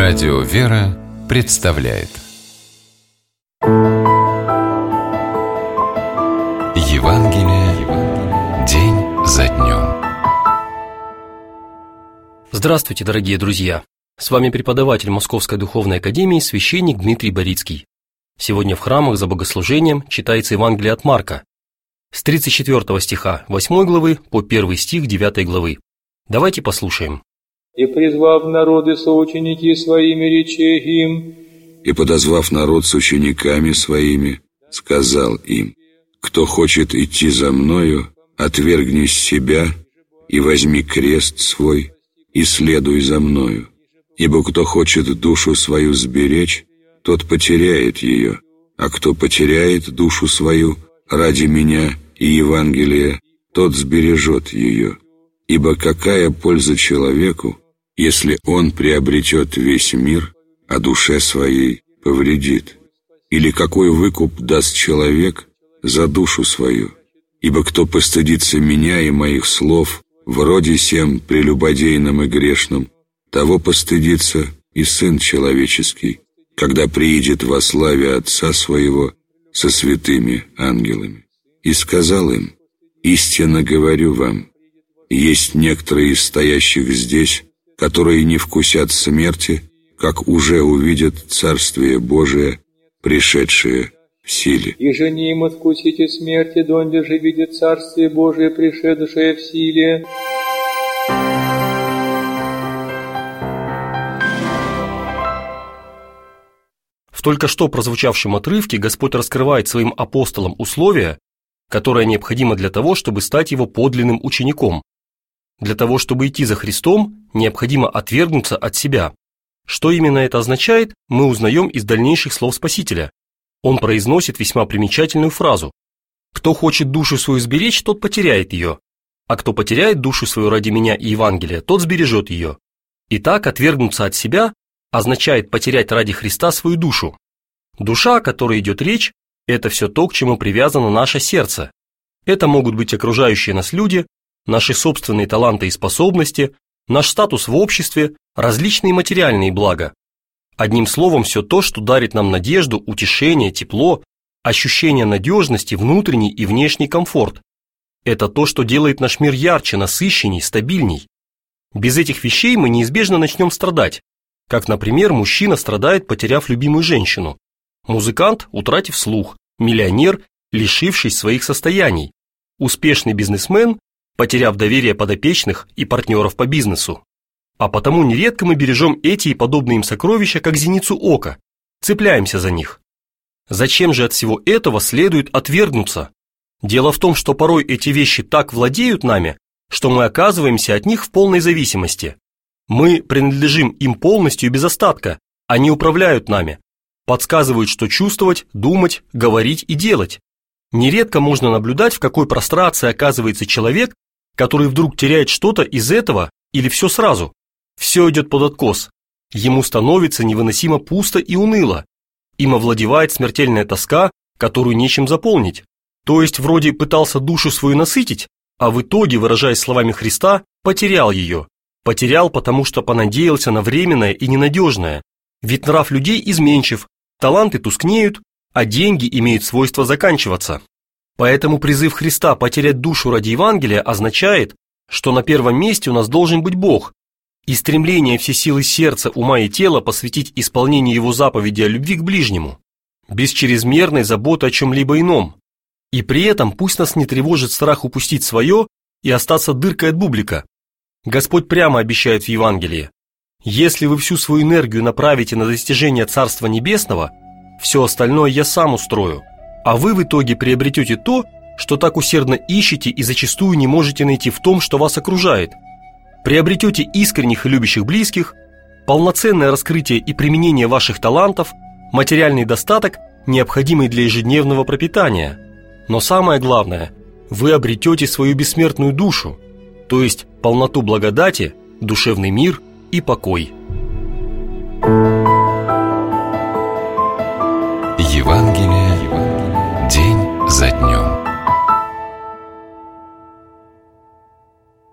Радио «Вера» представляет Евангелие день за днем. Здравствуйте, дорогие друзья! С вами преподаватель Московской Духовной Академии, священник Дмитрий Борицкий. Сегодня в храмах за богослужением читается Евангелие от Марка с 34 стиха 8 главы по 1 стих 9 главы. Давайте послушаем. «И призвав народы соученики своими, рече им, и подозвав народ с учениками своими, сказал им: кто хочет идти за мною, отвергни себя и возьми крест свой и следуй за мною. Ибо кто хочет душу свою сберечь, тот потеряет ее, а кто потеряет душу свою ради меня и Евангелия, тот сбережет ее. Ибо какая польза человеку, если он приобретет весь мир, а душе своей повредит? Или какой выкуп даст человек за душу свою? Ибо кто постыдится меня и моих слов, вроде сем прелюбодейном и грешном, того постыдится и Сын Человеческий, когда приидет во славе Отца Своего со святыми ангелами. И сказал им: истинно говорю вам, есть некоторые из стоящих здесь, которые не вкусят смерти, как уже увидят Царствие Божие, пришедшее в силе. и же не им откусите смерти, донде же видит Царствие Божие, пришедшее в силе». В только что прозвучавшем отрывке Господь раскрывает своим апостолам условия, которое необходимо для того, чтобы стать Его подлинным учеником. Для того, чтобы идти за Христом, необходимо отвергнуться от себя. Что именно это означает, мы узнаем из дальнейших слов Спасителя. Он произносит весьма примечательную фразу: «Кто хочет душу свою сберечь, тот потеряет ее, а кто потеряет душу свою ради меня и Евангелия, тот сбережет ее». Итак, отвергнуться от себя означает потерять ради Христа свою душу. Душа, о которой идет речь, это все то, к чему привязано наше сердце. Это могут быть окружающие нас люди, наши собственные таланты и способности, наш статус в обществе, различные материальные блага. Одним словом, все то, что дарит нам надежду, утешение, тепло, ощущение надежности, внутренний и внешний комфорт. Это то, что делает наш мир ярче, насыщенней, стабильней. Без этих вещей мы неизбежно начнем страдать, как, например, мужчина страдает, потеряв любимую женщину, музыкант, утратив слух, миллионер, лишившись своих состояний, успешный бизнесмен, потеряв доверие подопечных и партнеров по бизнесу. А потому нередко мы бережем эти и подобные им сокровища, как зеницу ока, цепляемся за них. Зачем же от всего этого следует отвергнуться? Дело в том, что порой эти вещи так владеют нами, что мы оказываемся от них в полной зависимости. Мы принадлежим им полностью и без остатка, они управляют нами, подсказывают, что чувствовать, думать, говорить и делать. Нередко можно наблюдать, в какой прострации оказывается человек, который вдруг теряет что-то из этого или все сразу. Все идет под откос. Ему становится невыносимо пусто и уныло. Им овладевает смертельная тоска, которую нечем заполнить. То есть вроде пытался душу свою насытить, а в итоге, выражаясь словами Христа, потерял ее. Потерял, потому что понадеялся на временное и ненадежное. Ведь нрав людей изменчив, таланты тускнеют, а деньги имеют свойство заканчиваться. Поэтому призыв Христа потерять душу ради Евангелия означает, что на первом месте у нас должен быть Бог, и стремление все силы сердца, ума и тела посвятить исполнению Его заповеди о любви к ближнему, без чрезмерной заботы о чем-либо ином. И при этом пусть нас не тревожит страх упустить свое и остаться дыркой от бублика. Господь прямо обещает в Евангелии: если вы всю свою энергию направите на достижение Царства Небесного, все остальное я сам устрою, а вы в итоге приобретете то, что так усердно ищете и зачастую не можете найти в том, что вас окружает. Приобретете искренних и любящих близких, полноценное раскрытие и применение ваших талантов, материальный достаток, необходимый для ежедневного пропитания. Но самое главное, вы обретете свою бессмертную душу, то есть полноту благодати, душевный мир и покой. Евангелие день за днем.